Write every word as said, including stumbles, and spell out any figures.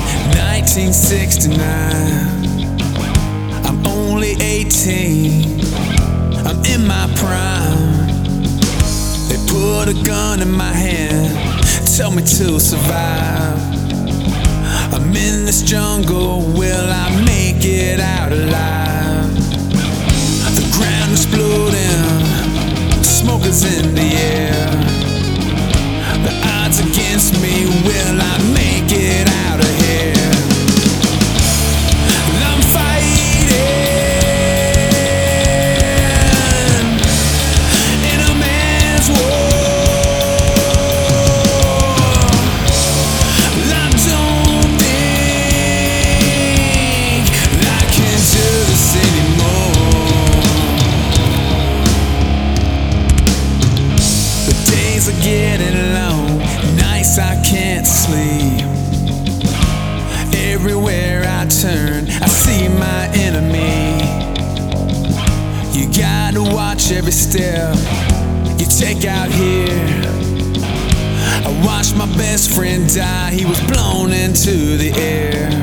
nineteen sixty-nine. I'm only eighteen. I'm in my prime. They put a gun in my hand, tell me to survive. I'm in this jungle, will I make it out alive? The ground exploding, smoke is in the air. The odds against me, will I make it out of here? I'm fighting in a man's war. I don't think I can do this anymore. The days are getting long, nights I can't sleep. Everywhere I turn, I see my enemy. You gotta watch every step you take out here. I watched my best friend die, he was blown into the air.